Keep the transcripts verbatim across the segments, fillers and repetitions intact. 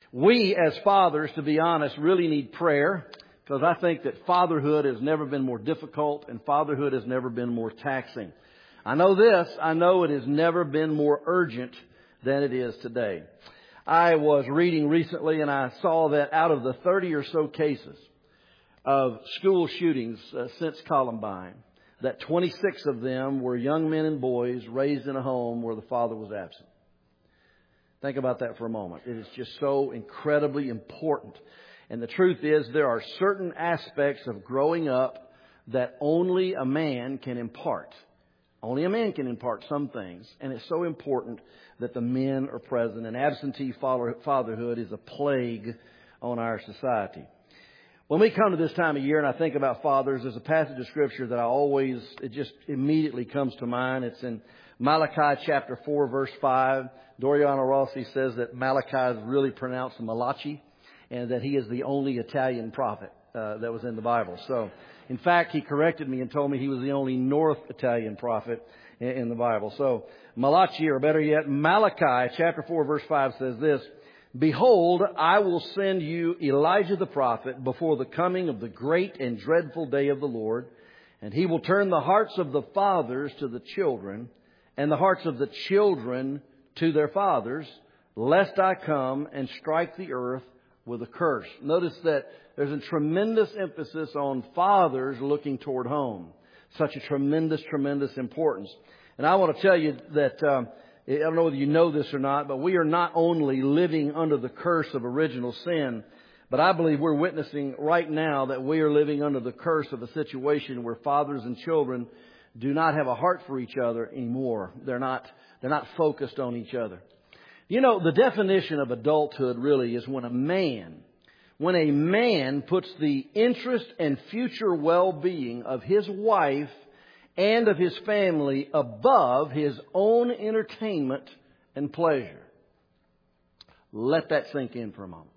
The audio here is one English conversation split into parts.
We, as fathers, to be honest, really need prayer, because I think that fatherhood has never been more difficult and fatherhood has never been more taxing. I know this, I know it has never been more urgent than it is today. I was reading recently and I saw that out of the thirty or so cases of school shootings uh, since Columbine, that twenty-six of them were young men and boys raised in a home where the father was absent. Think about that for a moment. It is just so incredibly important. And the truth is, there are certain aspects of growing up that only a man can impart. Only a man can impart some things. And it's so important that the men are present. And absentee fatherhood is a plague on our society. When we come to this time of year and I think about fathers, there's a passage of Scripture that I always, it just immediately comes to mind. It's in Malachi chapter four, verse five. Doriano Rossi says that Malachi is really pronounced Malachi, and that he is the only Italian prophet uh, that was in the Bible. So, in fact, he corrected me and told me he was the only North Italian prophet in, in the Bible. So, Malachi, or better yet, Malachi chapter four, verse five says this: "Behold, I will send you Elijah the prophet before the coming of the great and dreadful day of the Lord, and he will turn the hearts of the fathers to the children, and the hearts of the children to their fathers, lest I come and strike the earth with a curse." Notice that there's a tremendous emphasis on fathers looking toward home. Such a tremendous, tremendous importance. And I want to tell you that, um, I don't know whether you know this or not, but we are not only living under the curse of original sin, but I believe we're witnessing right now that we are living under the curse of a situation where fathers and children do not have a heart for each other anymore. They're not, they're not focused on each other. You know, the definition of adulthood really is when a man, when a man puts the interest and future well-being of his wife and of his family above his own entertainment and pleasure. Let that sink in for a moment.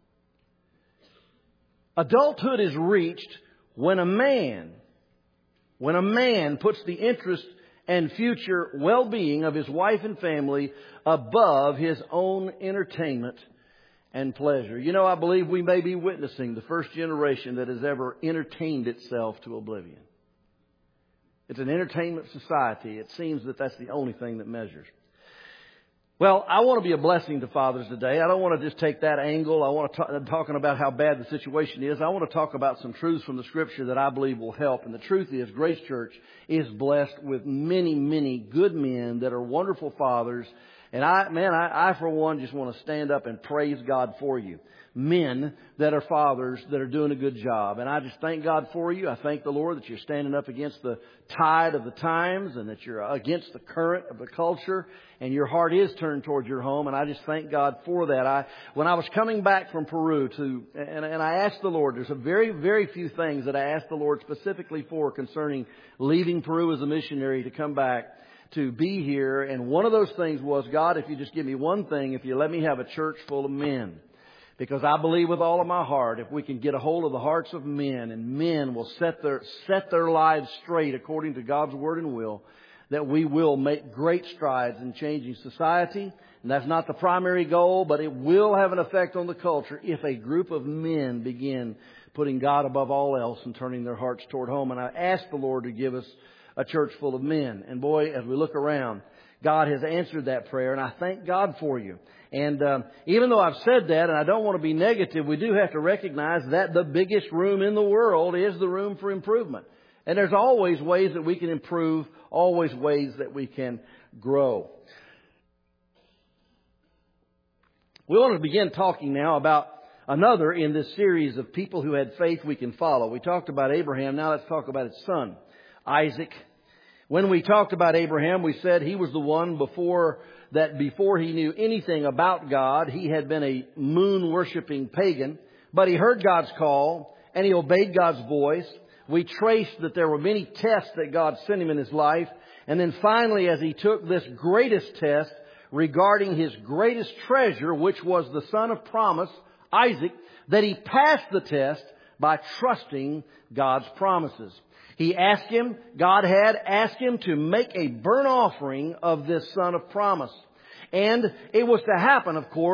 Adulthood is reached when a man When a man puts the interest and future well-being of his wife and family above his own entertainment and pleasure. You know, I believe we may be witnessing the first generation that has ever entertained itself to oblivion. It's an entertainment society. It seems that that's the only thing that measures. Well, I want to be a blessing to fathers today. I don't want to just take that angle. I want to talk talking about how bad the situation is. I want to talk about some truths from the Scripture that I believe will help. And the truth is, Grace Church is blessed with many, many good men that are wonderful fathers. And I, man, I, I for one just want to stand up and praise God for you. Men that are fathers that are doing a good job. And I just thank God for you. I thank the Lord that you're standing up against the tide of the times and that you're against the current of the culture and your heart is turned towards your home. And I just thank God for that. I, when I was coming back from Peru to, and, and I asked the Lord, there's a very, very few things that I asked the Lord specifically for concerning leaving Peru as a missionary to come back to be here. And one of those things was, God, if you just give me one thing, if you let me have a church full of men. Because I believe with all of my heart, if we can get a hold of the hearts of men and men will set their, set their lives straight according to God's word and will, that we will make great strides in changing society. And that's not the primary goal, but it will have an effect on the culture if a group of men begin putting God above all else and turning their hearts toward home. And I ask the Lord to give us a church full of men. And boy, as we look around, God has answered that prayer, and I thank God for you. And um, even though I've said that, and I don't want to be negative, we do have to recognize that the biggest room in the world is the room for improvement. And there's always ways that we can improve, always ways that we can grow. We want to begin talking now about another in this series of people who had faith we can follow. We talked about Abraham. Now let's talk about his son, Isaac. When we talked about Abraham, we said he was the one before that before he knew anything about God, he had been a moon-worshipping pagan. But he heard God's call and he obeyed God's voice. We traced that there were many tests that God sent him in his life. And then finally, as he took this greatest test regarding his greatest treasure, which was the son of promise, Isaac, that he passed the test by trusting God's promises. He asked him, God had asked him to make a burnt offering of this son of promise. And it was to happen, of course,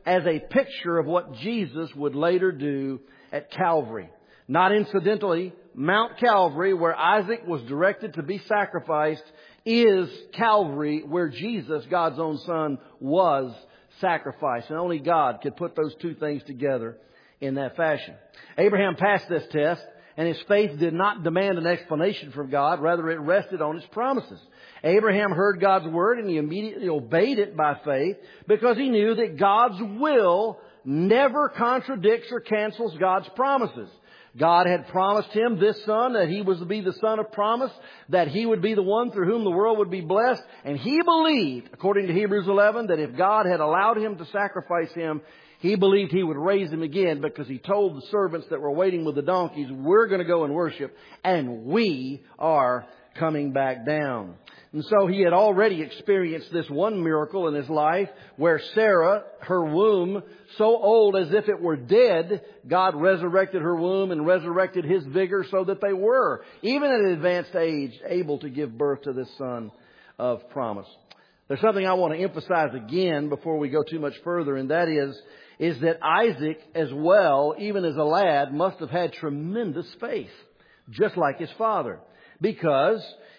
as a picture of what Jesus would later do at Calvary. Not incidentally, Mount Calvary, where Isaac was directed to be sacrificed, is Calvary, where Jesus, God's own Son, was sacrificed. And only God could put those two things together in that fashion. Abraham passed this test, and his faith did not demand an explanation from God. Rather, it rested on His promises. Abraham heard God's word, and he immediately obeyed it by faith because he knew that God's will never contradicts or cancels God's promises. God had promised him this son, that he was to be the son of promise, that he would be the one through whom the world would be blessed. And he believed, according to Hebrews eleven, that if God had allowed him to sacrifice him, he believed He would raise him again, because he told the servants that were waiting with the donkeys, we're going to go and worship, and we are coming back down. And so he had already experienced this one miracle in his life where Sarah, her womb, so old as if it were dead, God resurrected her womb and resurrected his vigor so that they were, even at an advanced age, able to give birth to this son of promise. There's something I want to emphasize again before we go too much further, and that is, is that Isaac as well, even as a lad, must have had tremendous faith, just like his father. Because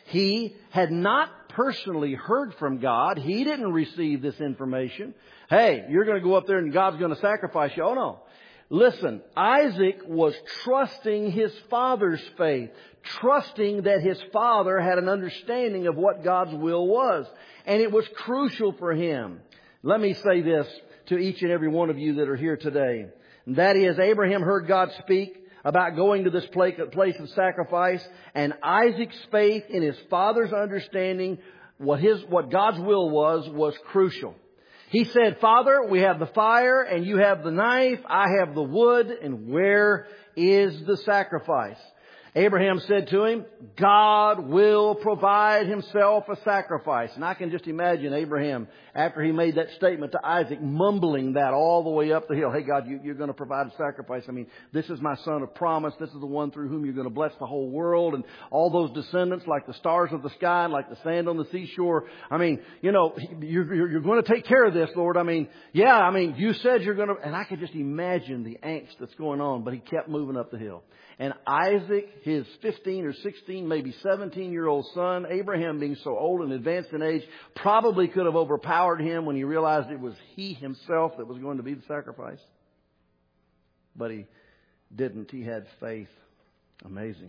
he had not personally heard from God. He didn't receive this information. Hey, you're going to go up there and God's going to sacrifice you. Oh no. Listen, Isaac was trusting his father's faith. Trusting that his father had an understanding of what God's will was. And it was crucial for him. Let me say this to each and every one of you that are here today. And that is, Abraham heard God speak about going to this place of sacrifice, and Isaac's faith in his father's understanding what his what God's will was was crucial. He said, Father, we have the fire and you have the knife, I have the wood, and where is the sacrifice? Abraham said to him, God will provide Himself a sacrifice. And I can just imagine Abraham, after he made that statement to Isaac, mumbling that all the way up the hill. Hey, God, you, you're going to provide a sacrifice. I mean, this is my son of promise. This is the one through whom you're going to bless the whole world. And all those descendants like the stars of the sky, like the sand on the seashore. I mean, you know, you're, you're, you're going to take care of this, Lord. I mean, yeah, I mean, you said you're going to... And I could just imagine the angst that's going on. But he kept moving up the hill. And Isaac, his fifteen or sixteen, maybe seventeen-year-old son, Abraham being so old and advanced in age, probably could have overpowered him when he realized it was he himself that was going to be the sacrifice. But he didn't. He had faith. Amazing.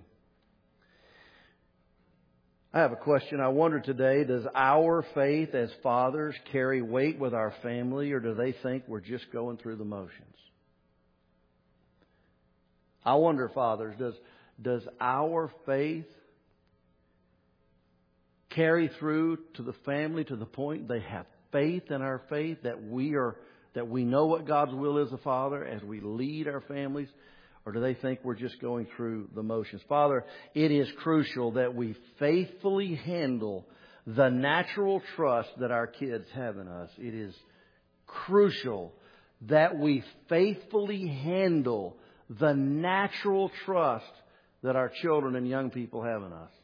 I have a question. I wonder today, does our faith as fathers carry weight with our family, or do they think we're just going through the motions? I wonder, fathers, does, does our faith carry through to the family to the point they have faith in our faith, that we are, that we know what God's will is, a father, as we lead our families? Or do they think we're just going through the motions? Father, it is crucial that we faithfully handle the natural trust that our kids have in us. It is crucial that we faithfully handle the natural trust that our children and young people have in us.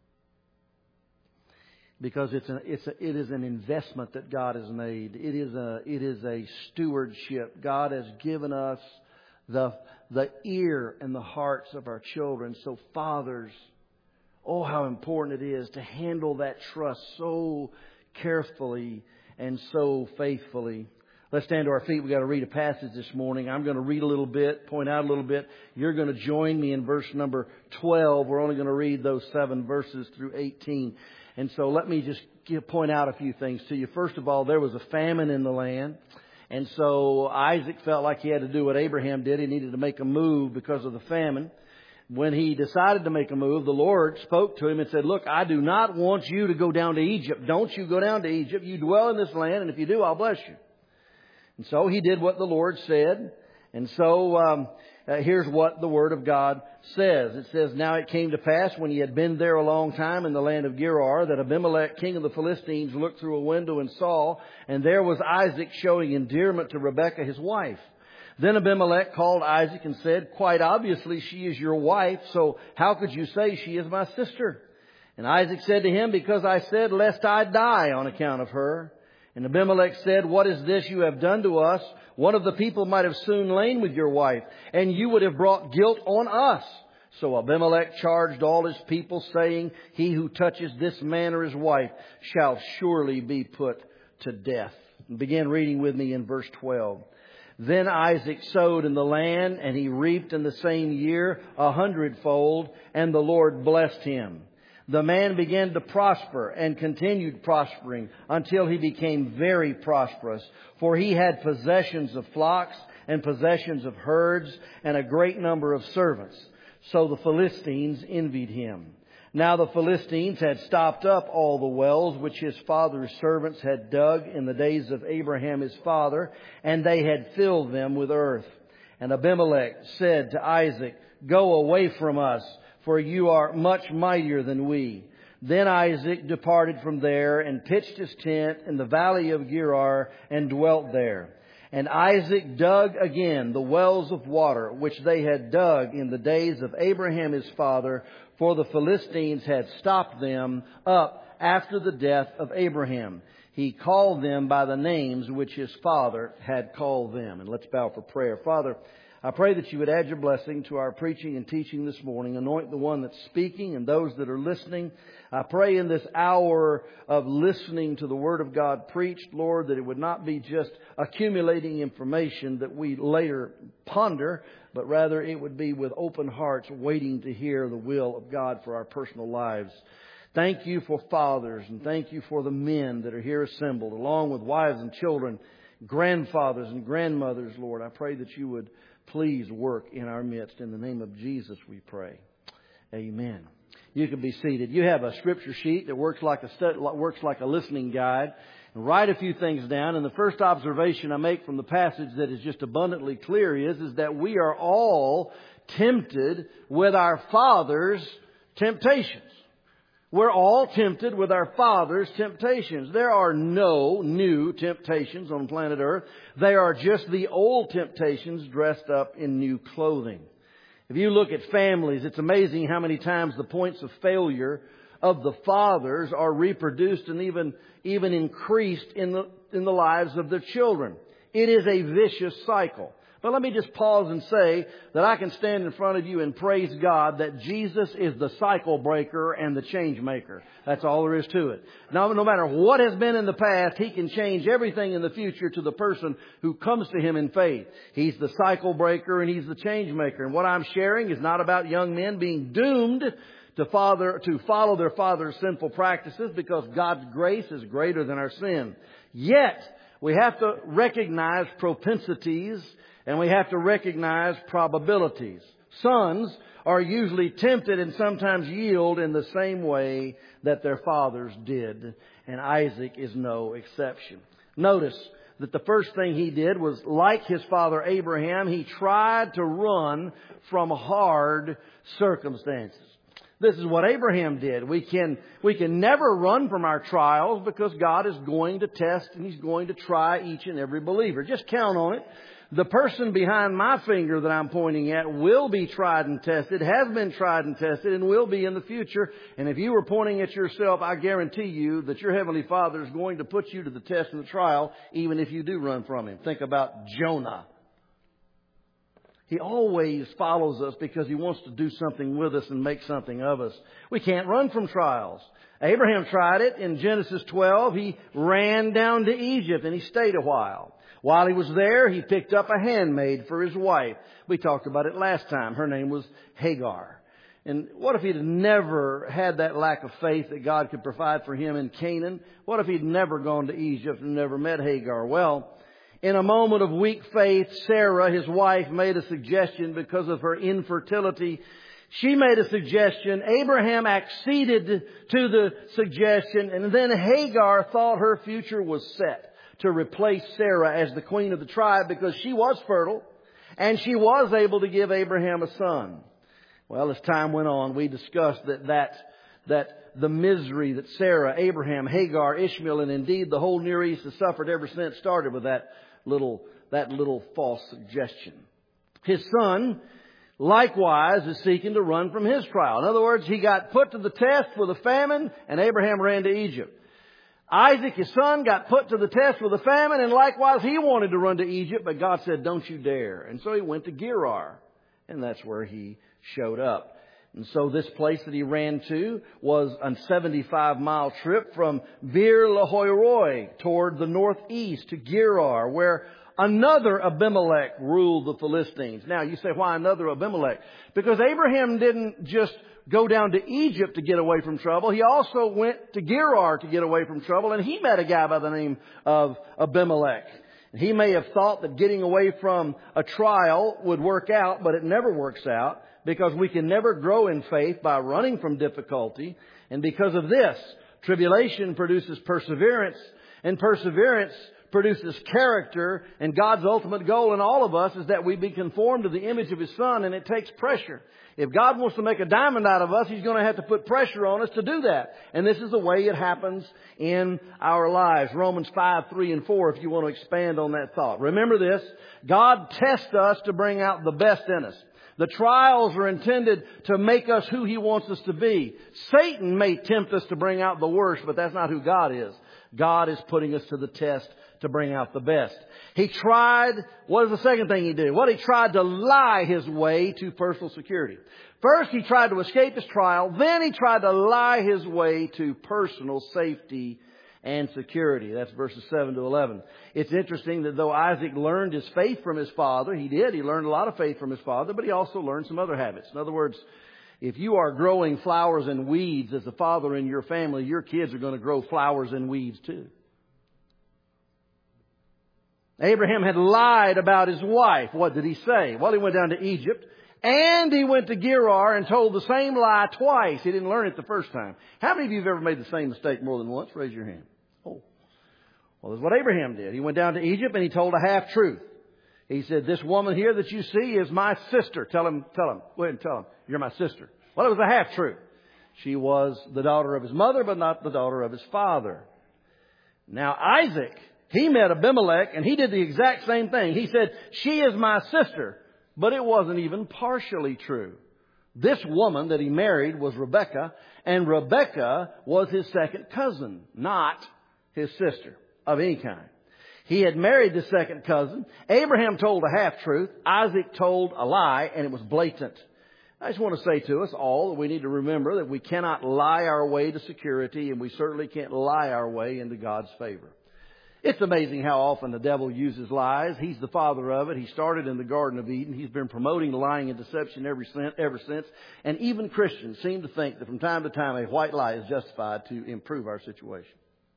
Because it's an, it's a, it is an investment that God has made. It is a, it is a stewardship. God has given us the, the ear and the hearts of our children. So fathers, oh, how important it is to handle that trust so carefully and so faithfully. Let's stand to our feet. We've got to read a passage this morning. I'm going to read a little bit, point out a little bit. You're going to join me in verse number twelve. We're only going to read those seven verses through eighteen. And so let me just give, point out a few things to you. First of all, there was a famine in the land. And so Isaac felt like he had to do what Abraham did. He needed to make a move because of the famine. When he decided to make a move, the Lord spoke to him and said, look, I do not want you to go down to Egypt. Don't you go down to Egypt. You dwell in this land, and if you do, I'll bless you. And so he did what the Lord said. And so um, uh, here's what the Word of God says. It says, now it came to pass when he had been there a long time in the land of Gerar, that Abimelech, king of the Philistines, looked through a window and saw, and there was Isaac showing endearment to Rebekah, his wife. Then Abimelech called Isaac and said, quite obviously she is your wife, so how could you say she is my sister? And Isaac said to him, because I said, lest I die on account of her. And Abimelech said, what is this you have done to us? One of the people might have soon lain with your wife, and you would have brought guilt on us. So Abimelech charged all his people, saying, He who touches this man or his wife shall surely be put to death. And begin reading with me in verse twelve. Then Isaac sowed in the land, and he reaped in the same year a hundredfold, and the Lord blessed him. The man began to prosper and continued prospering until he became very prosperous, for he had possessions of flocks and possessions of herds and a great number of servants. So the Philistines envied him. Now the Philistines had stopped up all the wells which his father's servants had dug in the days of Abraham his father, and they had filled them with earth. And Abimelech said to Isaac, Go away from us, for you are much mightier than we. Then Isaac departed from there and pitched his tent in the valley of Gerar and dwelt there. And Isaac dug again the wells of water which they had dug in the days of Abraham his father, for the Philistines had stopped them up after the death of Abraham. He called them by the names which his father had called them. And let's bow for prayer. Father, I pray that you would add your blessing to our preaching and teaching this morning. Anoint the one that's speaking and those that are listening. I pray in this hour of listening to the Word of God preached, Lord, that it would not be just accumulating information that we later ponder, but rather it would be with open hearts waiting to hear the will of God for our personal lives. Thank you for fathers, and thank you for the men that are here assembled, along with wives and children, grandfathers and grandmothers, Lord. I pray that you would please work in our midst. In the name of Jesus we pray. Amen. You can be seated. You have a scripture sheet that works like a stud, works like a listening guide. And write a few things down. And the first observation I make from the passage that is just abundantly clear is, is that we are all tempted with our father's temptations. We're all tempted with our father's temptations. There are no new temptations on planet Earth. They are just the old temptations dressed up in new clothing. If you look at families, it's amazing how many times the points of failure of the fathers are reproduced and even, even increased in the, in the lives of their children. It is a vicious cycle. But let me just pause and say that I can stand in front of you and praise God that Jesus is the cycle breaker and the change maker. That's all there is to it. Now, no matter what has been in the past, He can change everything in the future to the person who comes to Him in faith. He's the cycle breaker and He's the change maker. And what I'm sharing is not about young men being doomed to father, to follow their father's sinful practices, because God's grace is greater than our sin. Yet, we have to recognize propensities and we have to recognize probabilities. Sons are usually tempted and sometimes yield in the same way that their fathers did. And Isaac is no exception. Notice that the first thing he did was, like his father Abraham, he tried to run from hard circumstances. This is what Abraham did. We can, we can never run from our trials because God is going to test and He's going to try each and every believer. Just count on it. The person behind my finger that I'm pointing at will be tried and tested, has been tried and tested, and will be in the future. And if you were pointing at yourself, I guarantee you that your Heavenly Father is going to put you to the test and the trial, even if you do run from Him. Think about Jonah. He always follows us because He wants to do something with us and make something of us. We can't run from trials. Abraham tried it in Genesis twelve. He ran down to Egypt and he stayed a while. While he was there, he picked up a handmaid for his wife. We talked about it last time. Her name was Hagar. And what if he'd never had that lack of faith that God could provide for him in Canaan? What if he'd never gone to Egypt and never met Hagar? Well, in a moment of weak faith, Sarah, his wife, made a suggestion because of her infertility. She made a suggestion. Abraham acceded to the suggestion. And then Hagar thought her future was set to replace Sarah as the queen of the tribe because she was fertile and she was able to give Abraham a son. Well, as time went on, we discussed that that, that the misery that Sarah, Abraham, Hagar, Ishmael, and indeed the whole Near East has suffered ever since started with that little, that little false suggestion. His son, likewise, is seeking to run from his trial. In other words, he got put to the test with a famine and Abraham ran to Egypt. Isaac, his son, got put to the test with a famine, and likewise he wanted to run to Egypt, but God said, don't you dare. And so he went to Gerar, and that's where he showed up. And so this place that he ran to was a seventy-five mile trip from Beer Lahai toward the northeast to Gerar, where another Abimelech ruled the Philistines. Now you say, why another Abimelech? Because Abraham didn't just go down to Egypt to get away from trouble. He also went to Gerar to get away from trouble, and he met a guy by the name of Abimelech. He may have thought that getting away from a trial would work out, but it never works out, because we can never grow in faith by running from difficulty. And because of this, tribulation produces perseverance, and perseverance produces character. And God's ultimate goal in all of us is that we be conformed to the image of His Son, and it takes pressure. If God wants to make a diamond out of us, He's going to have to put pressure on us to do that. And this is the way it happens in our lives. Romans five, three, and four, if you want to expand on that thought. Remember this, God tests us to bring out the best in us. The trials are intended to make us who He wants us to be. Satan may tempt us to bring out the worst, but that's not who God is. God is putting us to the test to bring out the best. He tried, what is the second thing he did? Well, he tried to lie his way to personal security. First, he tried to escape his trial. Then he tried to lie his way to personal safety and security. That's verses seven to eleven. It's interesting that though Isaac learned his faith from his father, he did. He learned a lot of faith from his father, but he also learned some other habits. In other words, if you are growing flowers and weeds as a father in your family, your kids are going to grow flowers and weeds too. Abraham had lied about his wife. What did he say? Well, he went down to Egypt, and he went to Gerar and told the same lie twice. He didn't learn it the first time. How many of you have ever made the same mistake more than once? Raise your hand. Oh. Well, that's what Abraham did. He went down to Egypt and he told a half-truth. He said, this woman here that you see is my sister. Tell him, tell him, go ahead and tell him, you're my sister. Well, it was a half-truth. She was the daughter of his mother, but not the daughter of his father. Now, Isaac, he met Abimelech and he did the exact same thing. He said, she is my sister. But it wasn't even partially true. This woman that he married was Rebekah, and Rebekah was his second cousin, not his sister of any kind. He had married the second cousin. Abraham told a half-truth. Isaac told a lie, and it was blatant. I just want to say to us all that we need to remember that we cannot lie our way to security, and we certainly can't lie our way into God's favor. It's amazing how often the devil uses lies. He's the father of it. He started in the Garden of Eden. He's been promoting lying and deception ever since, ever since. And even Christians seem to think that from time to time a white lie is justified to improve our situation.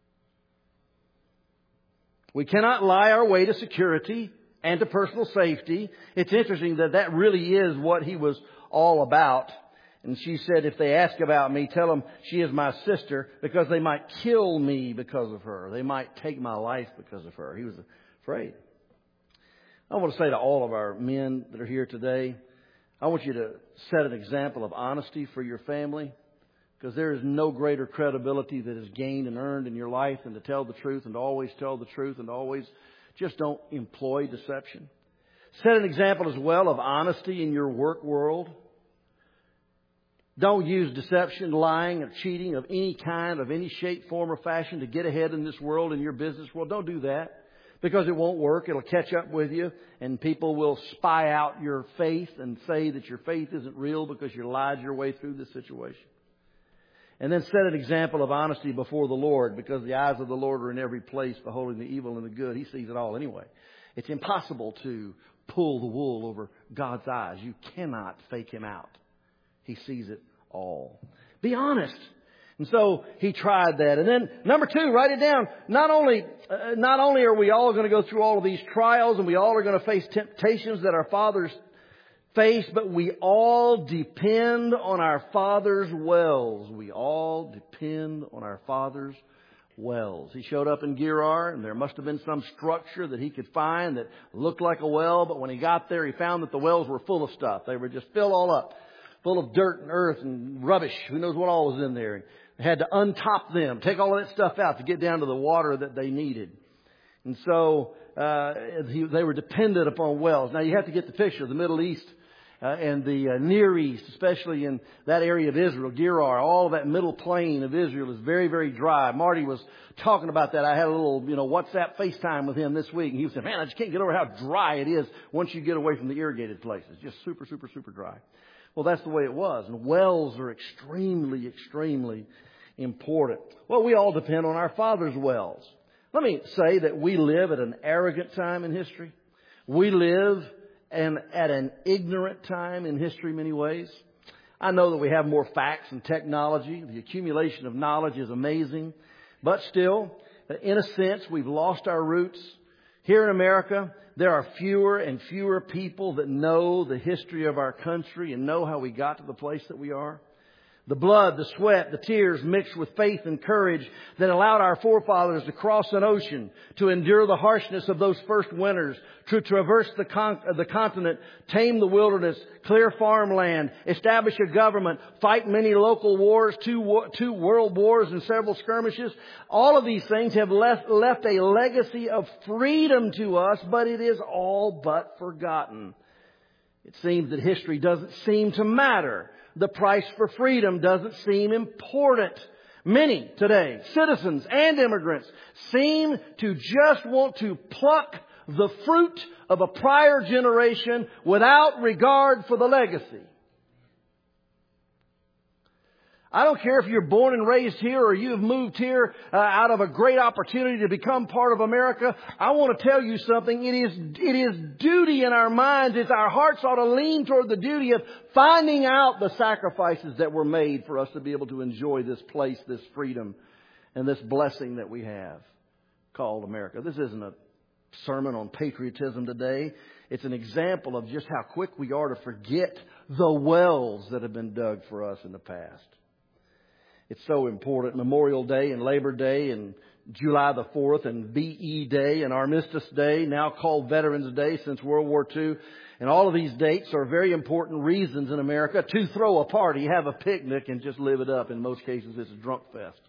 We cannot lie our way to security and to personal safety. It's interesting that that really is what he was all about. And she said, if they ask about me, tell them she is my sister, because they might kill me because of her. They might take my life because of her. He was afraid. I want to say to all of our men that are here today, I want you to set an example of honesty for your family, because there is no greater credibility that is gained and earned in your life than to tell the truth and to always tell the truth and to always just don't employ deception. Set an example as well of honesty in your work world. Don't use deception, lying, or cheating of any kind, of any shape, form, or fashion to get ahead in this world, in your business world. Don't do that, because it won't work. It'll catch up with you, and people will spy out your faith and say that your faith isn't real because you lied your way through this situation. And then set an example of honesty before the Lord, because the eyes of the Lord are in every place, beholding the evil and the good. He sees it all anyway. It's impossible to pull the wool over God's eyes. You cannot fake Him out. He sees it all. Be honest. And so he tried that. And then number two, write it down. Not only, uh, not only are we all going to go through all of these trials, and we all are going to face temptations that our fathers face, but we all depend on our Father's wells. We all depend on our Father's wells. He showed up in Gerar, and there must have been some structure that he could find that looked like a well, but when he got there, he found that the wells were full of stuff. They were just filled all up, full of dirt and earth and rubbish. Who knows what all was in there. They had to untop them, take all of that stuff out to get down to the water that they needed. And so uh, he, they were dependent upon wells. Now you have to get the picture. The Middle East uh, and the uh, Near East, especially in that area of Israel, Gerar, all of that middle plain of Israel is very, very dry. Marty was talking about that. I had a little, you know, WhatsApp FaceTime with him this week, and he said, man, I just can't get over how dry it is once you get away from the irrigated places. Just super, super, super dry. Well, that's the way it was. And wells are extremely, extremely important. Well, we all depend on our Father's wells. Let me say that we live at an arrogant time in history. We live and at an ignorant time in history in many ways. I know that we have more facts and technology. The accumulation of knowledge is amazing. But still, in a sense, we've lost our roots. Here in America, there are fewer and fewer people that know the history of our country and know how we got to the place that we are. The blood, the sweat, the tears mixed with faith and courage that allowed our forefathers to cross an ocean, to endure the harshness of those first winters, to traverse the, con- the continent, tame the wilderness, clear farmland, establish a government, fight many local wars, two, war- two world wars and several skirmishes. All of these things have left, left a legacy of freedom to us, but it is all but forgotten. It seems that history doesn't seem to matter. The price for freedom doesn't seem important. Many today, citizens and immigrants, seem to just want to pluck the fruit of a prior generation without regard for the legacy. I don't care if you're born and raised here or you've moved here uh, out of a great opportunity to become part of America. I want to tell you something. It is, it is duty in our minds. It's our hearts ought to lean toward the duty of finding out the sacrifices that were made for us to be able to enjoy this place, this freedom, and this blessing that we have called America. This isn't a sermon on patriotism today. It's an example of just how quick we are to forget the wells that have been dug for us in the past. It's so important. Memorial Day and Labor Day and July the fourth and B E Day and Armistice Day, now called Veterans Day since World War Two. And all of these dates are very important reasons in America to throw a party, have a picnic, and just live it up. In most cases, it's a drunk fest.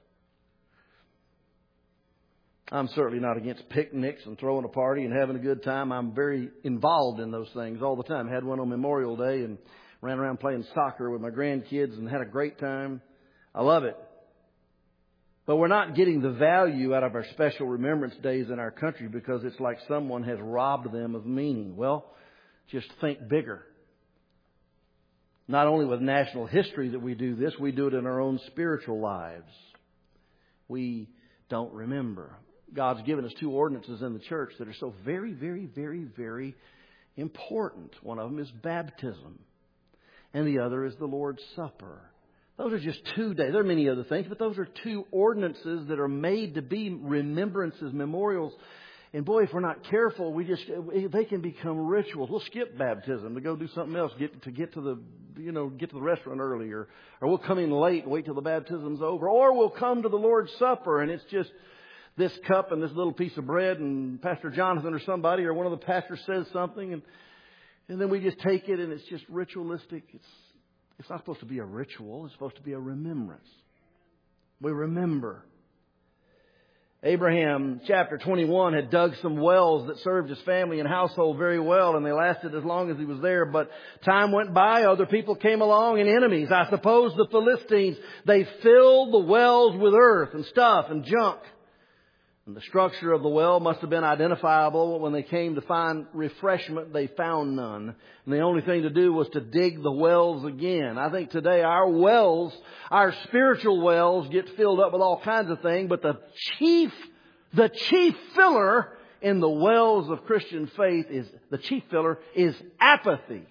I'm certainly not against picnics and throwing a party and having a good time. I'm very involved in those things all the time. Had one on Memorial Day and ran around playing soccer with my grandkids and had a great time. I love it. But we're not getting the value out of our special remembrance days in our country because it's like someone has robbed them of meaning. Well, just think bigger. Not only with national history that we do this, we do it in our own spiritual lives. We don't remember. God's given us two ordinances in the church that are so very, very, very, very important. One of them is baptism, and the other is the Lord's Supper. Those are just two days. There are many other things, but those are two ordinances that are made to be remembrances, memorials. And boy, if we're not careful, we just they can become rituals. We'll skip baptism to go do something else, get to get to the you know get to the restaurant earlier, or we'll come in late and wait till the baptism's over, or we'll come to the Lord's Supper and it's just this cup and this little piece of bread, and Pastor Jonathan or somebody or one of the pastors says something, and and then we just take it and it's just ritualistic. It's It's not supposed to be a ritual. It's supposed to be a remembrance. We remember. Abraham, chapter twenty-one, had dug some wells that served his family and household very well, and they lasted as long as he was there. But time went by, other people came along, and enemies, I suppose the Philistines, they filled the wells with earth and stuff and junk. And the structure of the well must have been identifiable. When they came to find refreshment, they found none. And the only thing to do was to dig the wells again. I think today our wells, our spiritual wells, get filled up with all kinds of things. But the chief, the chief filler in the wells of Christian faith is, the chief filler is apathy.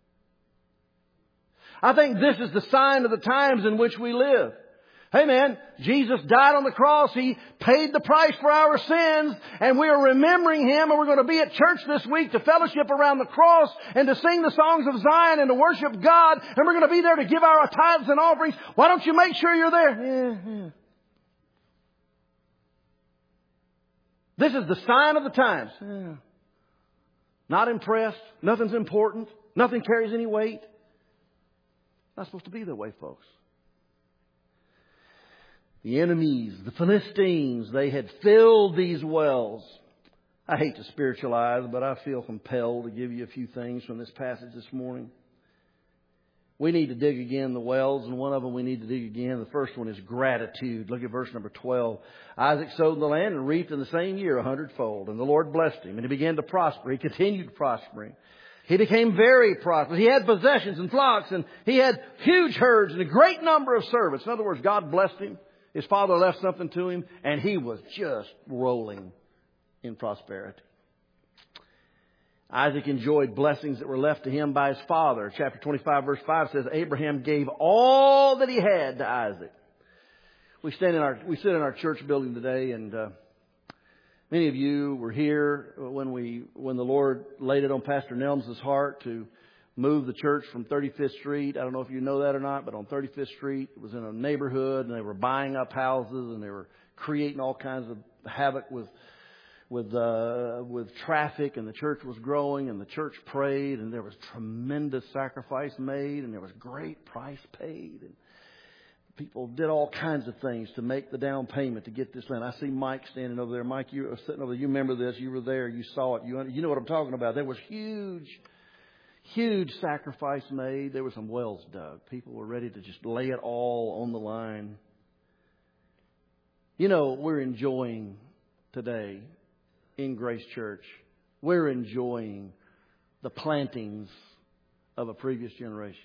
I think this is the sign of the times in which we live. Hey man, Jesus died on the cross. He paid the price for our sins, and we are remembering Him, and we're going to be at church this week to fellowship around the cross and to sing the songs of Zion and to worship God, and we're going to be there to give our tithes and offerings. Why don't you make sure you're there? Yeah, yeah. This is the sign of the times. Yeah. Not impressed. Nothing's important. Nothing carries any weight. Not supposed to be that way, folks. The enemies, the Philistines, they had filled these wells. I hate to spiritualize, but I feel compelled to give you a few things from this passage this morning. We need to dig again the wells, and one of them we need to dig again. The first one is gratitude. Look at verse number twelve. Isaac sowed in the land and reaped in the same year a hundredfold. And the Lord blessed him, and he began to prosper. He continued prospering. He became very prosperous. He had possessions and flocks, and he had huge herds and a great number of servants. In other words, God blessed him. His father left something to him, and he was just rolling in prosperity. Isaac enjoyed blessings that were left to him by his father. Chapter twenty-five, verse five says, Abraham gave all that he had to Isaac. We stand in our, we sit in our church building today, and uh, many of you were here when we, when the Lord laid it on Pastor Nelms' heart to move the church from thirty-fifth Street. I don't know if you know that or not, but on thirty-fifth Street, it was in a neighborhood, and they were buying up houses, and they were creating all kinds of havoc with with uh, with traffic, and the church was growing, and the church prayed, and there was tremendous sacrifice made, and there was great price paid, and people did all kinds of things to make the down payment to get this land. I see Mike standing over there. Mike, you were sitting over there. You remember this. You were there. You saw it. You, you know what I'm talking about. There was huge, huge sacrifice made. There were some wells dug. People were ready to just lay it all on the line. You know, we're enjoying today in Grace Church, we're enjoying the plantings of a previous generation.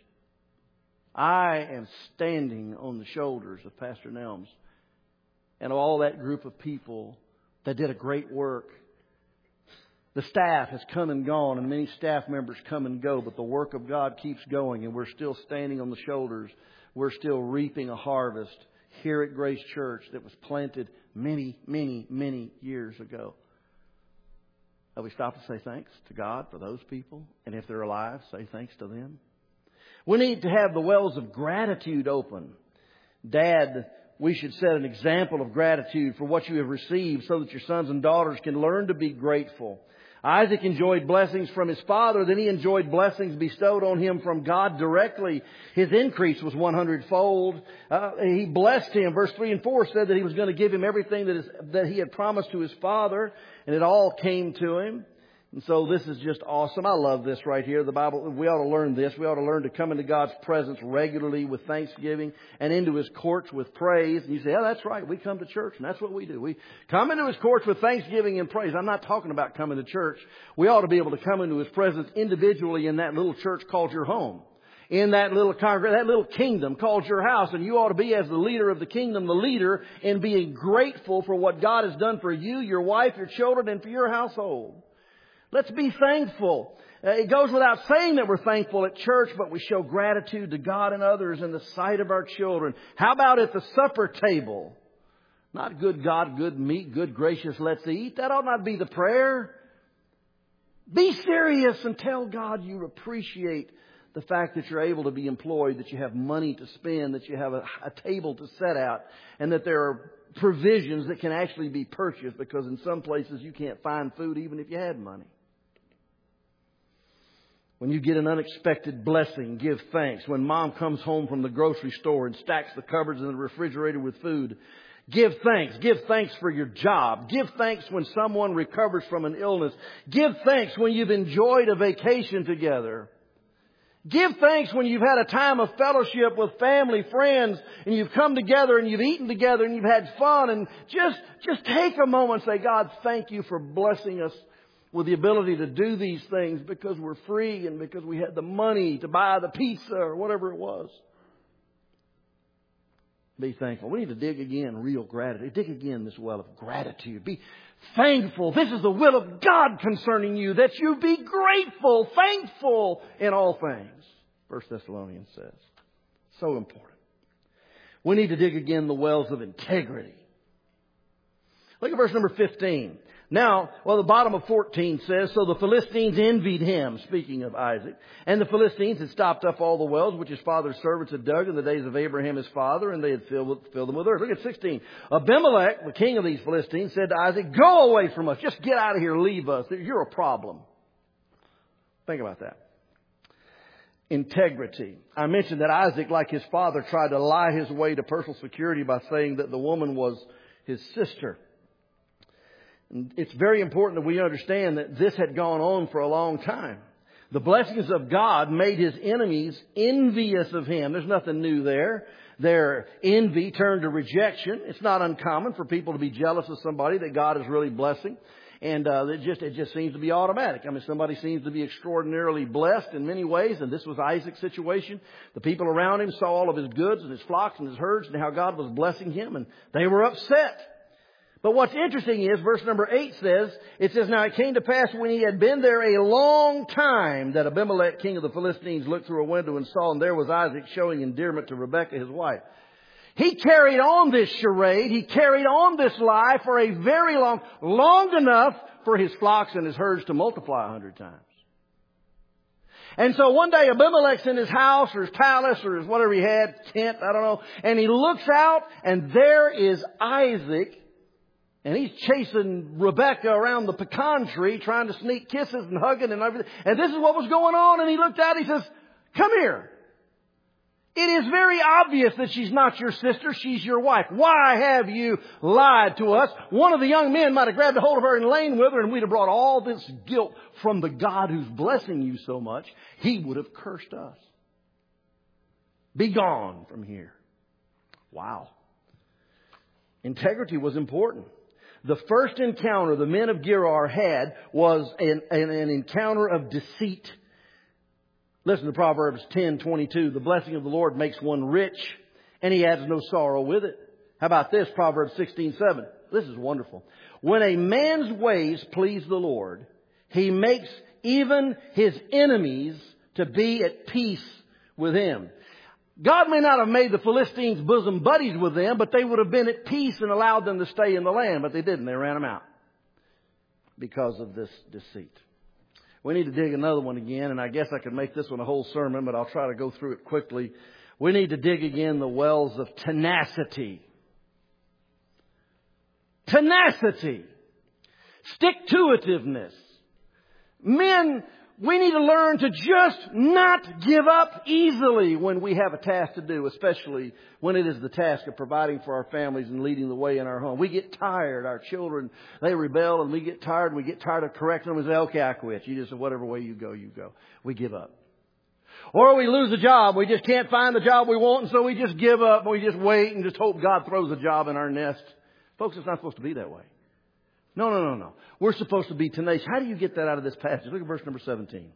I am standing on the shoulders of Pastor Nelms and all that group of people that did a great work. The staff has come and gone, and many staff members come and go, but the work of God keeps going, and we're still standing on the shoulders. We're still reaping a harvest here at Grace Church that was planted many, many, many years ago. Have we stopped to say thanks to God for those people? And if they're alive, say thanks to them. We need to have the wells of gratitude open. Dad, we should set an example of gratitude for what you have received so that your sons and daughters can learn to be grateful. Isaac enjoyed blessings from his father. Then he enjoyed blessings bestowed on him from God directly. His increase was one hundredfold. Uh, he blessed him. Verse three and four said that he was going to give him everything that, is, that he had promised to his father. And it all came to him. And so this is just awesome. I love this right here. The Bible, we ought to learn this. We ought to learn to come into God's presence regularly with thanksgiving and into His courts with praise. And you say, oh, that's right. We come to church, and that's what we do. We come into His courts with thanksgiving and praise. I'm not talking about coming to church. We ought to be able to come into His presence individually in that little church called your home. In that little congregation, that little kingdom called your house. And you ought to be, as the leader of the kingdom, the leader in being grateful for what God has done for you, your wife, your children, and for your household. Let's be thankful. Uh, it goes without saying that we're thankful at church, but we show gratitude to God and others in the sight of our children. How about at the supper table? Not good God, good meat, good gracious, let's eat. That ought not be the prayer. Be serious and tell God you appreciate the fact that you're able to be employed, that you have money to spend, that you have a, a table to set out, and that there are provisions that can actually be purchased, because in some places you can't find food even if you had money. When you get an unexpected blessing, give thanks. When Mom comes home from the grocery store and stacks the cupboards in the refrigerator with food, give thanks. Give thanks for your job. Give thanks when someone recovers from an illness. Give thanks when you've enjoyed a vacation together. Give thanks when you've had a time of fellowship with family, friends, and you've come together and you've eaten together and you've had fun. And just, just take a moment and say, God, thank you for blessing us with the ability to do these things, because we're free and because we had the money to buy the pizza or whatever it was. Be thankful. We need to dig again real gratitude. Dig again this well of gratitude. Be thankful. This is the will of God concerning you, that you be grateful, thankful in all things. First Thessalonians says. So important. We need to dig again the wells of integrity. Look at verse number fifteen. Now, well, the bottom of fourteen says, so the Philistines envied him, speaking of Isaac. And the Philistines had stopped up all the wells which his father's servants had dug in the days of Abraham his father, and they had filled, with, filled them with earth. Look at sixteen. Abimelech, the king of these Philistines, said to Isaac, go away from us. Just get out of here. Leave us. You're a problem. Think about that. Integrity. I mentioned that Isaac, like his father, tried to lie his way to personal security by saying that the woman was his sister. It's very important that we understand that this had gone on for a long time. The blessings of God made his enemies envious of him. There's nothing new there. Their envy turned to rejection. It's not uncommon for people to be jealous of somebody that God is really blessing. And uh, it just it just seems to be automatic. I mean, somebody seems to be extraordinarily blessed in many ways, and this was Isaac's situation. The people around him saw all of his goods and his flocks and his herds and how God was blessing him, and they were upset. But what's interesting is, verse number eight says, it says, now it came to pass when he had been there a long time that Abimelech, king of the Philistines, looked through a window and saw, and there was Isaac showing endearment to Rebekah, his wife. He carried on this charade, he carried on this lie for a very long, long enough for his flocks and his herds to multiply a hundred times. And so one day Abimelech's in his house or his palace or his whatever he had, tent, I don't know, and he looks out and there is Isaac. And he's chasing Rebekah around the pecan tree, trying to sneak kisses and hugging and everything. And this is what was going on. And he looked out and he says, come here. It is very obvious that she's not your sister. She's your wife. Why have you lied to us? One of the young men might have grabbed a hold of her and lain with her, and we'd have brought all this guilt from the God who's blessing you so much. He would have cursed us. Be gone from here. Wow. Integrity was important. The first encounter the men of Gerar had was an, an, an encounter of deceit. Listen to Proverbs ten twenty-two. The blessing of the Lord makes one rich, and he adds no sorrow with it. How about this? Proverbs sixteen seven. This is wonderful. When a man's ways please the Lord, he makes even his enemies to be at peace with him. God may not have made the Philistines bosom buddies with them, but they would have been at peace and allowed them to stay in the land. But they didn't. They ran them out because of this deceit. We need to dig another one again, and I guess I could make this one a whole sermon, but I'll try to go through it quickly. We need to dig again the wells of tenacity. Tenacity. Stick-to-itiveness. Men, we need to learn to just not give up easily when we have a task to do, especially when it is the task of providing for our families and leading the way in our home. We get tired. Our children, they rebel, and we get tired, and we get tired of correcting them and say, okay, I quit. You just, whatever way you go, you go. We give up. Or we lose a job. We just can't find the job we want, and so we just give up, and we just wait and just hope God throws a job in our nest. Folks, it's not supposed to be that way. No, no, no, no. We're supposed to be tenacious. How do you get that out of this passage? Look at verse number seventeen.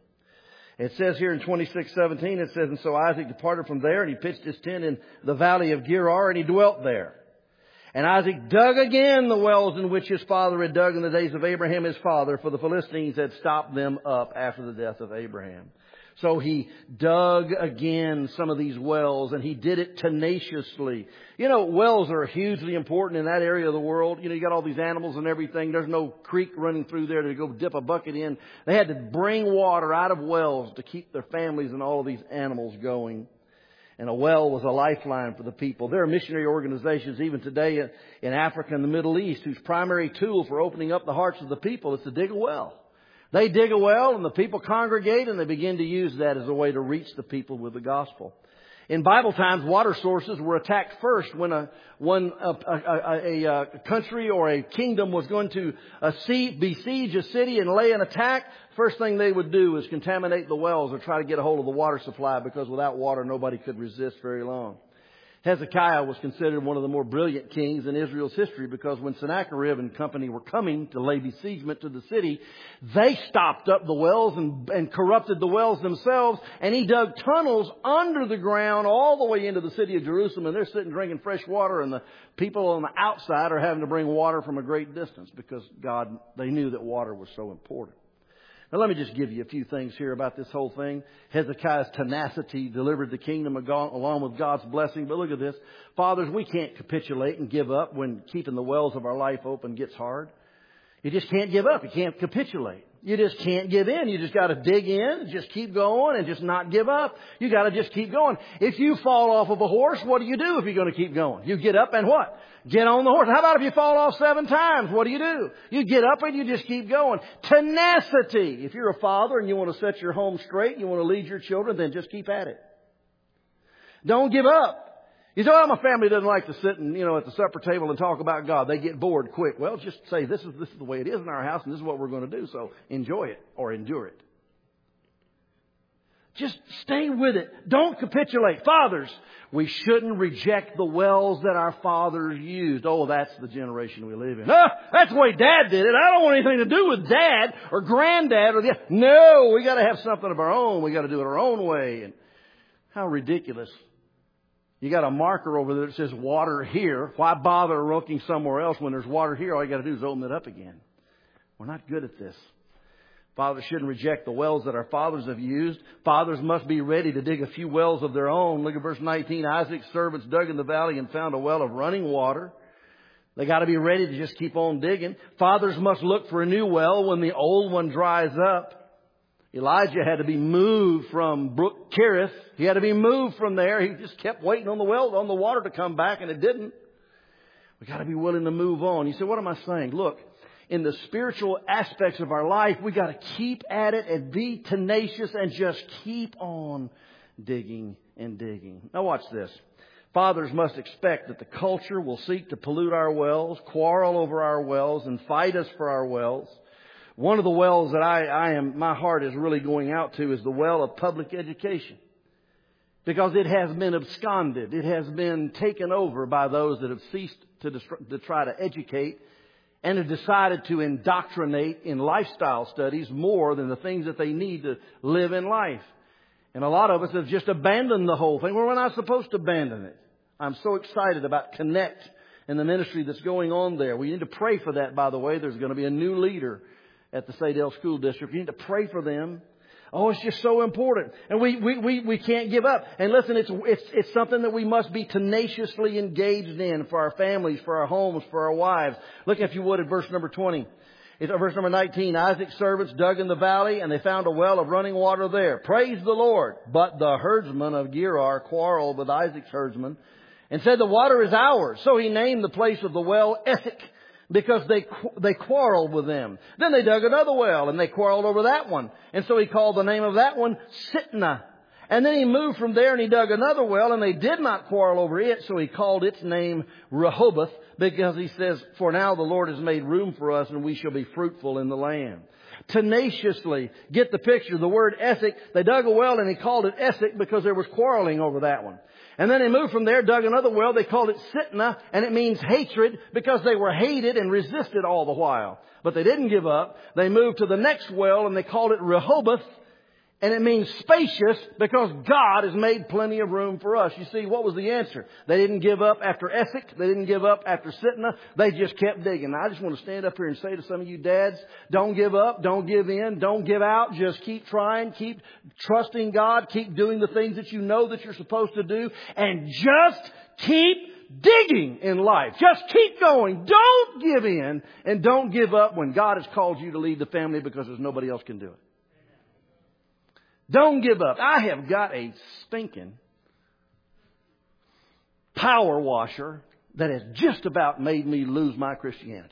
It says here in twenty-six seventeen, it says, and so Isaac departed from there, and he pitched his tent in the valley of Gerar, and he dwelt there. And Isaac dug again the wells in which his father had dug in the days of Abraham his father, for the Philistines had stopped them up after the death of Abraham. So he dug again some of these wells, and he did it tenaciously. You know, wells are hugely important in that area of the world. You know, you got all these animals and everything. There's no creek running through there to go dip a bucket in. They had to bring water out of wells to keep their families and all of these animals going. And a well was a lifeline for the people. There are missionary organizations even today in Africa and the Middle East whose primary tool for opening up the hearts of the people is to dig a well. They dig a well and the people congregate, and they begin to use that as a way to reach the people with the gospel. In Bible times, water sources were attacked first when a when a, a, a, a country or a kingdom was going to uh, see, besiege a city and lay an attack. First thing they would do is contaminate the wells or try to get a hold of the water supply, because without water nobody could resist very long. Hezekiah was considered one of the more brilliant kings in Israel's history, because when Sennacherib and company were coming to lay besiegement to the city, they stopped up the wells and, and corrupted the wells themselves, and he dug tunnels under the ground all the way into the city of Jerusalem, and they're sitting drinking fresh water, and the people on the outside are having to bring water from a great distance, because God, they knew that water was so important. Now let me just give you a few things here about this whole thing. Hezekiah's tenacity delivered the kingdom along with God's blessing. But look at this. Fathers, we can't capitulate and give up when keeping the wells of our life open gets hard. You just can't give up. You can't capitulate. You just can't give in. You just got to dig in and just keep going and just not give up. You got to just keep going. If you fall off of a horse, what do you do if you're going to keep going? You get up and what? Get on the horse. How about if you fall off seven times? What do you do? You get up and you just keep going. Tenacity. If you're a father and you want to set your home straight, you want to lead your children, then just keep at it. Don't give up. You say, well, my family doesn't like to sit and, you know, at the supper table and talk about God. They get bored quick. Well, just say, this is, this is the way it is in our house, and this is what we're going to do. So enjoy it or endure it. Just stay with it. Don't capitulate. Fathers, we shouldn't reject the wells that our fathers used. Oh, that's the generation we live in. Ah, that's the way Dad did it. I don't want anything to do with Dad or Granddad or the... No, we got to have something of our own. We got to do it our own way. And how ridiculous. You got a marker over there that says water here. Why bother looking somewhere else when there's water here? All you got to do is open it up again. We're not good at this. Fathers shouldn't reject the wells that our fathers have used. Fathers must be ready to dig a few wells of their own. Look at verse nineteen. Isaac's servants dug in the valley and found a well of running water. They got to be ready to just keep on digging. Fathers must look for a new well when the old one dries up. Elijah had to be moved from Brook Cherith. He had to be moved from there. He just kept waiting on the well, on the water to come back, and it didn't. We got to be willing to move on. You say, what am I saying? Look, in the spiritual aspects of our life, we got to keep at it and be tenacious and just keep on digging and digging. Now watch this. Fathers must expect that the culture will seek to pollute our wells, quarrel over our wells, and fight us for our wells. One of the wells that I, I am, my heart is really going out to is the well of public education. Because it has been absconded. It has been taken over by those that have ceased to, dist- to try to educate and have decided to indoctrinate in lifestyle studies more than the things that they need to live in life. And a lot of us have just abandoned the whole thing. Well, we're not supposed to abandon it. I'm so excited about Connect and the ministry that's going on there. We need to pray for that, by the way. There's going to be a new leader at the Sadell School District. You need to pray for them. Oh, it's just so important. And we, we, we, we can't give up. And listen, it's, it's, it's something that we must be tenaciously engaged in for our families, for our homes, for our wives. Look, if you would, at verse number twenty. It's verse number nineteen. Isaac's servants dug in the valley and they found a well of running water there. Praise the Lord. But the herdsmen of Gerar quarreled with Isaac's herdsmen and said, the water is ours. So he named the place of the well Esek, because they they quarreled with them. Then they dug another well, and they quarreled over that one. And so he called the name of that one Sitnah. And then he moved from there, and he dug another well, and they did not quarrel over it. So he called its name Rehoboth, because he says, for now the Lord has made room for us, and we shall be fruitful in the land. Tenaciously, get the picture. The word Esek, they dug a well, and he called it Esek because there was quarreling over that one. And then they moved from there, dug another well. They called it Sitnah, and it means hatred because they were hated and resisted all the while. But they didn't give up. They moved to the next well, and they called it Rehoboth, and it means spacious because God has made plenty of room for us. You see, what was the answer? They didn't give up after Esek. They didn't give up after Sitnah. They just kept digging. Now, I just want to stand up here and say to some of you dads, don't give up, don't give in, don't give out. Just keep trying, keep trusting God, keep doing the things that you know that you're supposed to do, and just keep digging in life. Just keep going. Don't give in and don't give up when God has called you to lead the family because there's nobody else can do it. Don't give up. I have got a stinking power washer that has just about made me lose my Christianity.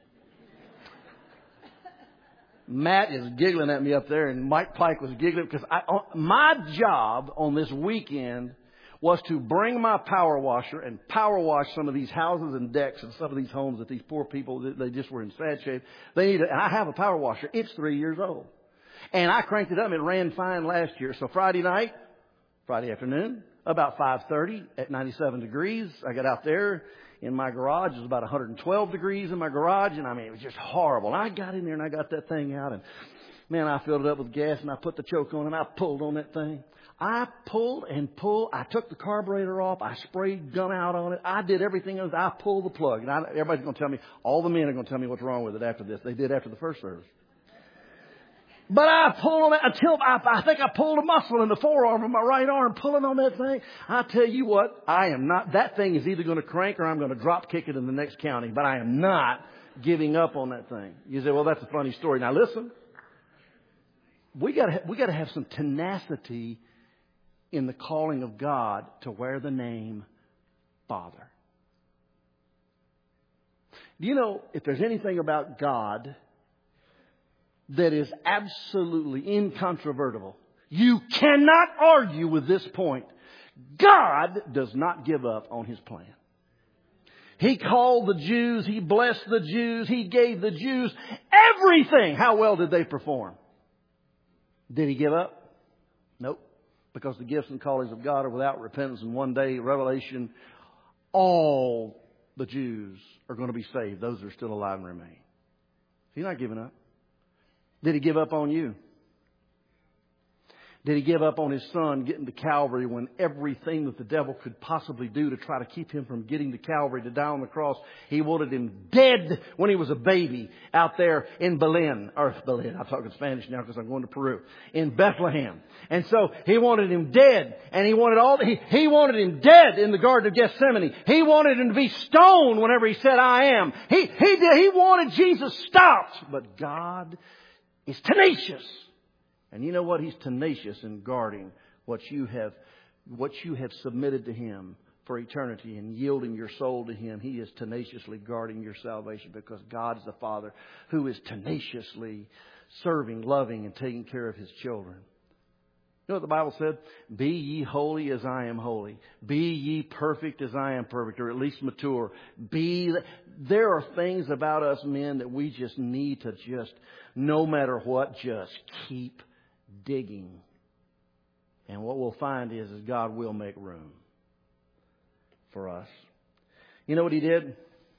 Matt is giggling at me up there, and Mike Pike was giggling because I, my job on this weekend was to bring my power washer and power wash some of these houses and decks and some of these homes that these poor people, they just were in sad shape. They need. A, and I have a power washer. It's three years old. And I cranked it up. It ran fine last year. So Friday night, Friday afternoon, about five thirty at ninety-seven degrees, I got out there in my garage. It was about one hundred twelve degrees in my garage. And I mean, it was just horrible. And I got in there and I got that thing out. And man, I filled it up with gas and I put the choke on and I pulled on that thing. I pulled and pulled. I took the carburetor off. I sprayed gun out on it. I did everything else. I pulled the plug. And I, everybody's going to tell me, all the men are going to tell me what's wrong with it after this. They did after the first service. But I pulled on it until I, I think I pulled a muscle in the forearm of my right arm, pulling on that thing. I tell you what, I am not, that thing is either going to crank or I'm going to drop kick it in the next county. But I am not giving up on that thing. You say, well, that's a funny story. Now listen, we got we got to have some tenacity in the calling of God to wear the name Father. Do you know, if there's anything about God that is absolutely incontrovertible, you cannot argue with this point. God does not give up on His plan. He called the Jews. He blessed the Jews. He gave the Jews everything. How well did they perform? Did He give up? Nope. Because the gifts and callings of God are without repentance. And one day, Revelation, all the Jews are going to be saved. Those that are still alive and remain. He's not giving up. Did He give up on you? Did He give up on His Son getting to Calvary when everything that the devil could possibly do to try to keep Him from getting to Calvary to die on the cross, He wanted Him dead when He was a baby out there in Belen, or Belen, I'm talking Spanish now because I'm going to Peru, in Bethlehem. And so He wanted Him dead, and He wanted all, he, he wanted Him dead in the Garden of Gethsemane. He wanted Him to be stoned whenever He said, I am. He, he did, He wanted Jesus stopped. But God is tenacious. And you know what? He's tenacious in guarding what you have, what you have submitted to Him for eternity and yielding your soul to Him. He is tenaciously guarding your salvation because God is the Father who is tenaciously serving, loving, and taking care of His children. You know what the Bible said? Be ye holy as I am holy. Be ye perfect as I am perfect, or at least mature. Be. There are things about us men that we just need to just, no matter what, just keep digging. And what we'll find is, is God will make room for us. You know what He did?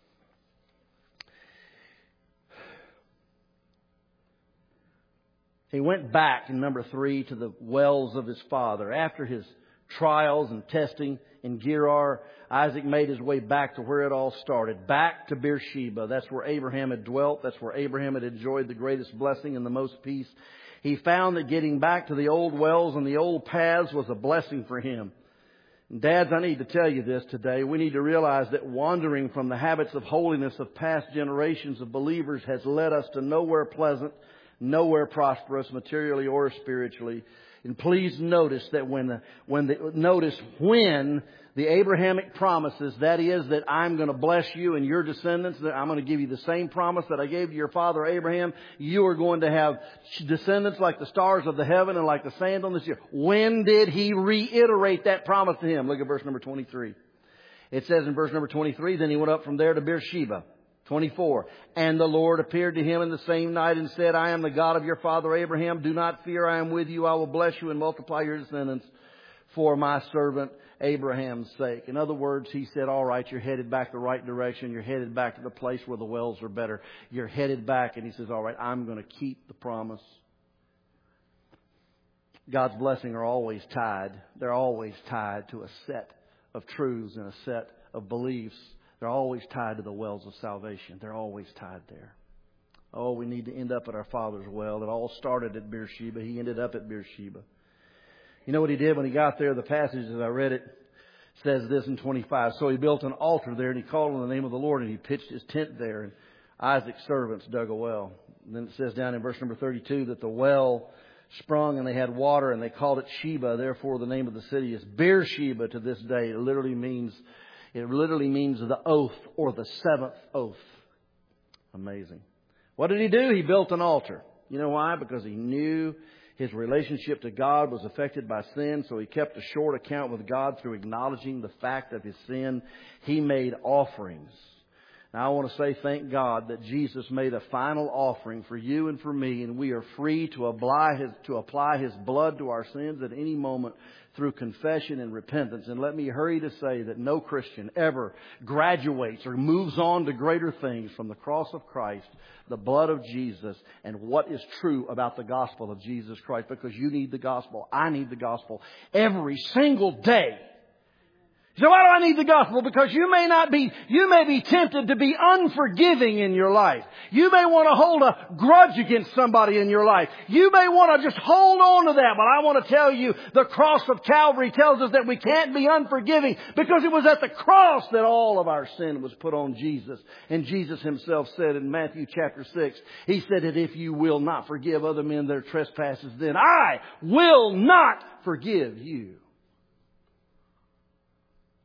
He went back in number three to the wells of his father. After his trials and testing in Gerar, Isaac made his way back to where it all started. Back to Beersheba. That's where Abraham had dwelt. That's where Abraham had enjoyed the greatest blessing and the most peace. He found that getting back to the old wells and the old paths was a blessing for him. Dads, I need to tell you this today. We need to realize that wandering from the habits of holiness of past generations of believers has led us to nowhere pleasant, nowhere prosperous, materially or spiritually. And please notice that when the, when the, notice when the Abrahamic promises, that is that I'm going to bless you and your descendants, that I'm going to give you the same promise that I gave to your father Abraham. You are going to have descendants like the stars of the heaven and like the sand on the sea. When did He reiterate that promise to him? Look at verse number twenty-three. It says in verse number twenty-three, then he went up from there to Beersheba. twenty-four. And the Lord appeared to him in the same night and said, I am the God of your father Abraham. Do not fear. I am with you. I will bless you and multiply your descendants for my servant Abraham's sake. In other words, He said, all right, you're headed back the right direction. You're headed back to the place where the wells are better. You're headed back. And He says, all right, I'm going to keep the promise. God's blessing are always tied. They're always tied to a set of truths and a set of beliefs. They're always tied to the wells of salvation. They're always tied there. Oh, we need to end up at our Father's well. It all started at Beersheba. He ended up at Beersheba. You know what he did when he got there? The passage, as I read it, says this in twenty-five. So he built an altar there, and he called on the name of the Lord, and he pitched his tent there. And Isaac's servants dug a well. And then it says down in verse number thirty-two that the well sprung, and they had water, and they called it Sheba. Therefore, the name of the city is Beersheba to this day. It literally means... It literally means the oath or the seventh oath. Amazing. What did he do? He built an altar. You know why? Because he knew his relationship to God was affected by sin. So he kept a short account with God through acknowledging the fact of his sin. He made offerings. Now I want to say thank God that Jesus made a final offering for you and for me. And we are free to apply his, to apply his blood to our sins at any moment through confession and repentance. And let me hurry to say that no Christian ever graduates or moves on to greater things from the cross of Christ, the blood of Jesus, and what is true about the gospel of Jesus Christ. Because you need the gospel. I need the gospel every single day. So why do I need the gospel? Because you may not be, you may be tempted to be unforgiving in your life. You may want to hold a grudge against somebody in your life. You may want to just hold on to that. But I want to tell you, the cross of Calvary tells us that we can't be unforgiving because it was at the cross that all of our sin was put on Jesus. And Jesus Himself said in Matthew chapter six, He said that if you will not forgive other men their trespasses, then I will not forgive you.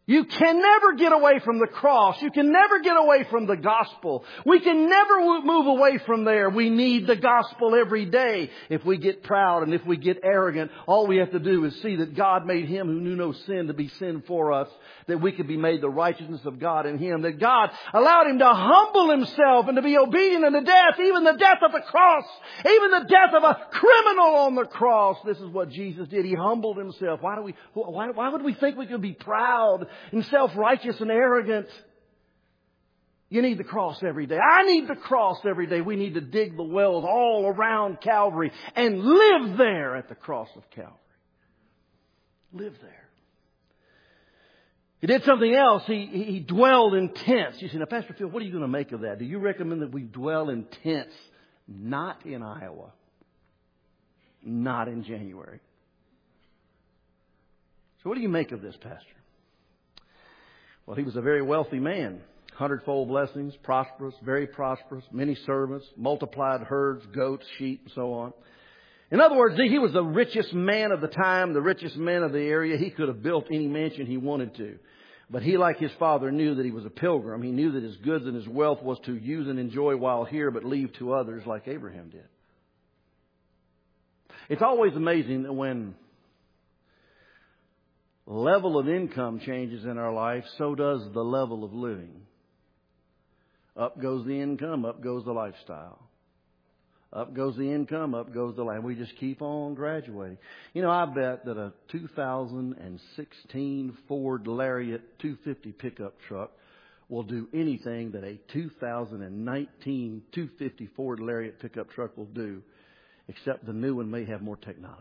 You can never get away from the cross. You can never get away from the gospel. We can never move away from there. We need the gospel every day. If we get proud and if we get arrogant, all we have to do is see that God made Him who knew no sin to be sin for us, that we could be made the righteousness of God in Him, that God allowed Him to humble Himself and to be obedient unto death, even the death of the cross, even the death of a criminal on the cross. This is what Jesus did. He humbled Himself. Why do we, why, why would we think we could be proud and self-righteous and arrogant? You need the cross every day. I need the cross every day. We need to dig the wells all around Calvary and live there at the cross of Calvary. Live there. He did something else. He, he dwelled in tents. You say, now, Pastor Phil, what are you going to make of that? Do you recommend that we dwell in tents? Not in Iowa. Not in January. So what do you make of this, Pastor? Well, he was a very wealthy man. Hundredfold blessings, prosperous, very prosperous, many servants, multiplied herds, goats, sheep, and so on. In other words, he was the richest man of the time, the richest man of the area. He could have built any mansion he wanted to. But he, like his father, knew that he was a pilgrim. He knew that his goods and his wealth was to use and enjoy while here, but leave to others like Abraham did. It's always amazing that when level of income changes in our life, so does the level of living. Up goes the income, up goes the lifestyle. Up goes the income, up goes the life. We just keep on graduating. You know, I bet that a two thousand sixteen Ford Lariat two fifty pickup truck will do anything that a two thousand nineteen two fifty Ford Lariat pickup truck will do, except the new one may have more technology.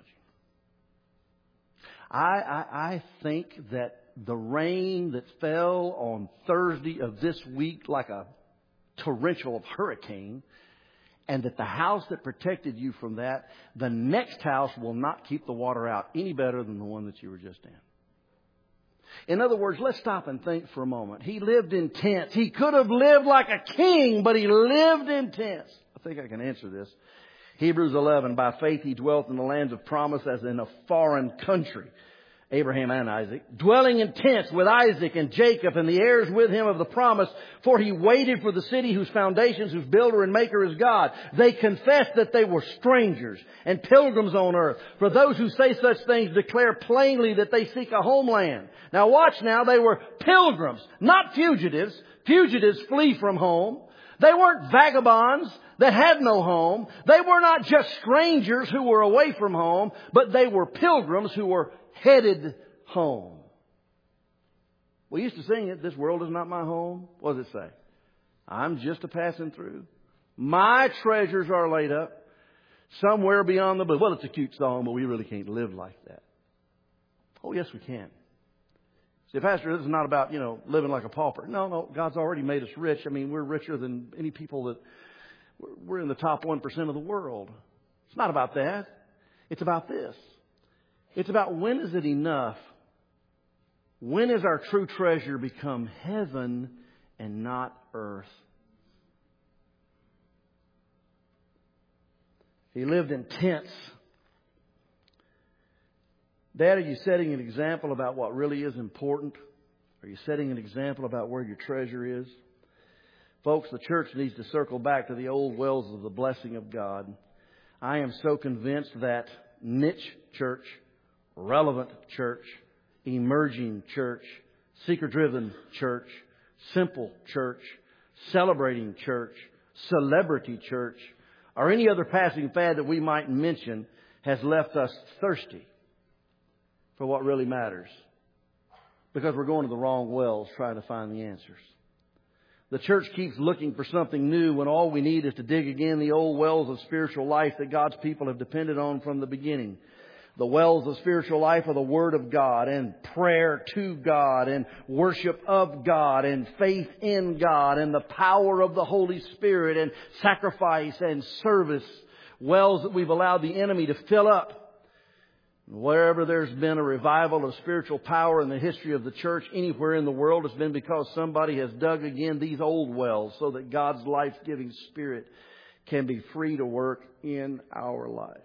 I, I, I think that the rain that fell on Thursday of this week like a torrential hurricane, and that the house that protected you from that, the next house will not keep the water out any better than the one that you were just in. In other words, let's stop and think for a moment. He lived in tents. He could have lived like a king, but he lived in tents. I think I can answer this. Hebrews eleven, by faith he dwelt in the lands of promise as in a foreign country. Abraham and Isaac, dwelling in tents with Isaac and Jacob and the heirs with him of the promise, for he waited for the city whose foundations, whose builder and maker is God. They confessed that they were strangers and pilgrims on earth. For those who say such things declare plainly that they seek a homeland. Now watch now, they were pilgrims, not fugitives. Fugitives flee from home. They weren't vagabonds that had no home. They were not just strangers who were away from home, but they were pilgrims who were headed home. We used to sing it, this world is not my home. What does it say? I'm just a passing through. My treasures are laid up somewhere beyond the blue. Well, it's a cute song, but we really can't live like that. Oh, yes, we can. See, Pastor, this is not about, you know, living like a pauper. No, no, God's already made us rich. I mean, we're richer than any people that, we're in the top one percent of the world. It's not about that. It's about this. It's about when is it enough? When is our true treasure become heaven and not earth? He lived in tents. Dad, are you setting an example about what really is important? Are you setting an example about where your treasure is? Folks, the church needs to circle back to the old wells of the blessing of God. I am so convinced that niche church, relevant church, emerging church, seeker-driven church, simple church, celebrating church, celebrity church, or any other passing fad that we might mention has left us thirsty for what really matters. Because we're going to the wrong wells trying to find the answers. The church keeps looking for something new when all we need is to dig again the old wells of spiritual life that God's people have depended on from the beginning. The wells of spiritual life are the Word of God and prayer to God and worship of God and faith in God and the power of the Holy Spirit and sacrifice and service. Wells that we've allowed the enemy to fill up. Wherever there's been a revival of spiritual power in the history of the church anywhere in the world, it's been because somebody has dug again these old wells so that God's life-giving Spirit can be free to work in our lives.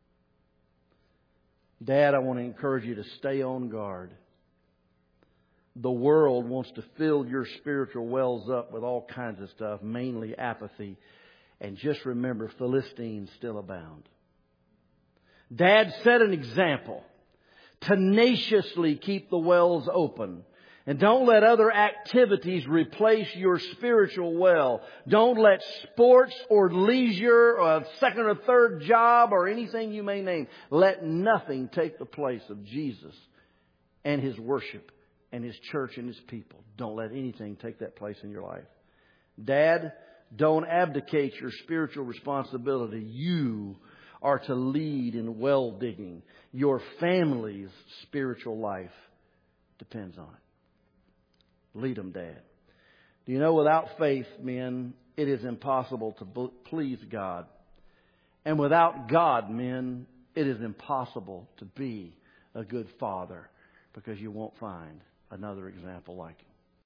Dad, I want to encourage you to stay on guard. The world wants to fill your spiritual wells up with all kinds of stuff, mainly apathy. And just remember, Philistines still abound. Dad set an example. Tenaciously keep the wells open. And don't let other activities replace your spiritual well. Don't let sports or leisure or a second or third job or anything you may name, let nothing take the place of Jesus and His worship and His church and His people. Don't let anything take that place in your life. Dad, don't abdicate your spiritual responsibility. You are to lead in well digging. Your family's spiritual life depends on it. Lead them, Dad. Do you know, without faith, men, it is impossible to please God. And without God, men, it is impossible to be a good father, because you won't find another example like him.